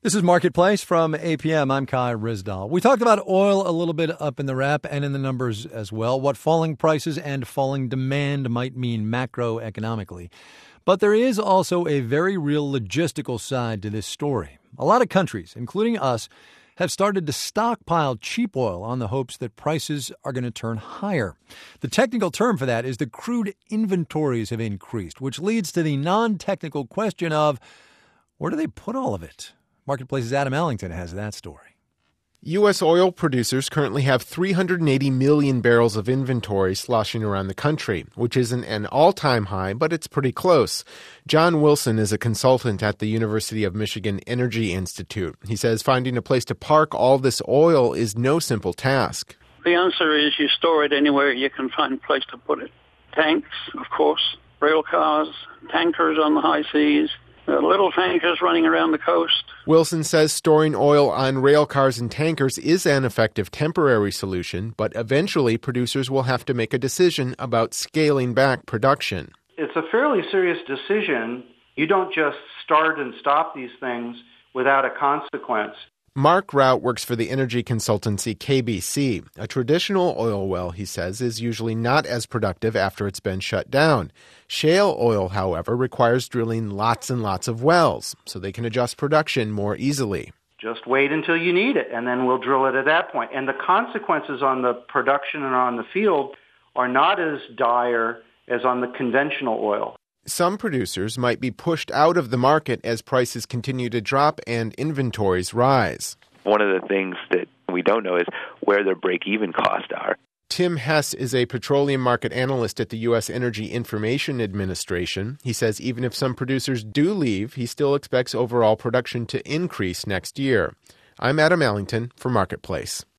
This is Marketplace from APM. I'm Kai Rizdal. We talked about oil a little bit up in the wrap and in the numbers as well, what falling prices and falling demand might mean macroeconomically. But there is also a very real logistical side to this story. A lot of countries, including us, have started to stockpile cheap oil on the hopes that prices are going to turn higher. The technical term for that is the crude inventories have increased, which leads to the non-technical question of where do they put all of it? Marketplace's Adam Ellington has that story. U.S. oil producers currently have 380 million barrels of inventory sloshing around the country, which isn't an all-time high, but it's pretty close. John Wilson is a consultant at the University of Michigan Energy Institute. He says finding a place to park all this oil is no simple task. The answer is you store it anywhere you can find a place to put it. Tanks, of course, rail cars, tankers on the high seas, little tankers running around the coast. Wilson says storing oil on rail cars and tankers is an effective temporary solution, but eventually producers will have to make a decision about scaling back production. It's a fairly serious decision. You don't just start and stop these things without a consequence. Mark Rout works for the energy consultancy KBC. A traditional oil well, he says, is usually not as productive after it's been shut down. Shale oil, however, requires drilling lots and lots of wells, so they can adjust production more easily. Just wait until you need it, and then we'll drill it at that point. And the consequences on the production and on the field are not as dire as on the conventional oil. Some producers might be pushed out of the market as prices continue to drop and inventories rise. One of the things that we don't know is where their break-even costs are. Tim Hess is a petroleum market analyst at the U.S. Energy Information Administration. He says even if some producers do leave, he still expects overall production to increase next year. I'm Adam Ellington for Marketplace.